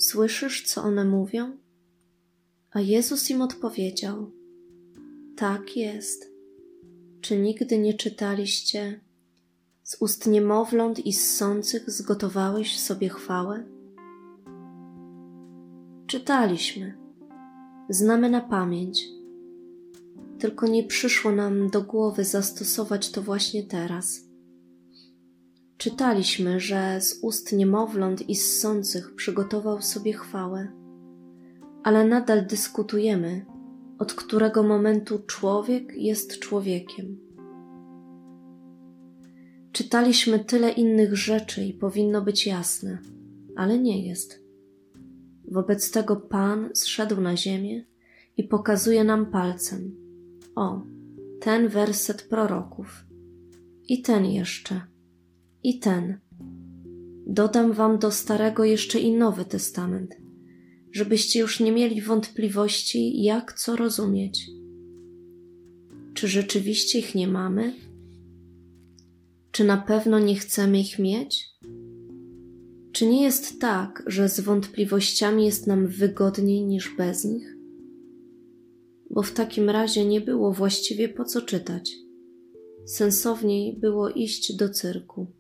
Słyszysz, co one mówią? A Jezus im odpowiedział: tak jest. Czy nigdy nie czytaliście: z ust niemowląt i ssących zgotowałeś sobie chwałę? Czytaliśmy, znamy na pamięć, tylko nie przyszło nam do głowy zastosować to właśnie teraz. Czytaliśmy, że z ust niemowląt i ssących przygotował sobie chwałę, ale nadal dyskutujemy, od którego momentu człowiek jest człowiekiem. Czytaliśmy tyle innych rzeczy i powinno być jasne, ale nie jest. Wobec tego Pan zszedł na ziemię i pokazuje nam palcem: o, ten werset proroków, i ten jeszcze, i ten. Dodam wam do Starego jeszcze i Nowy Testament, żebyście już nie mieli wątpliwości, jak co rozumieć. Czy rzeczywiście ich nie mamy? Czy na pewno nie chcemy ich mieć? Czy nie jest tak, że z wątpliwościami jest nam wygodniej niż bez nich? Bo w takim razie nie było właściwie po co czytać. Sensowniej było iść do cyrku.